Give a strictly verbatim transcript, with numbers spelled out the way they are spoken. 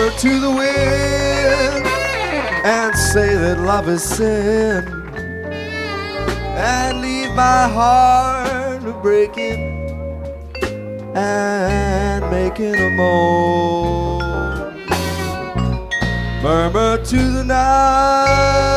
murmur to the wind and say that love is sin, and leave my heart breaking and making a moan. Murmur to the night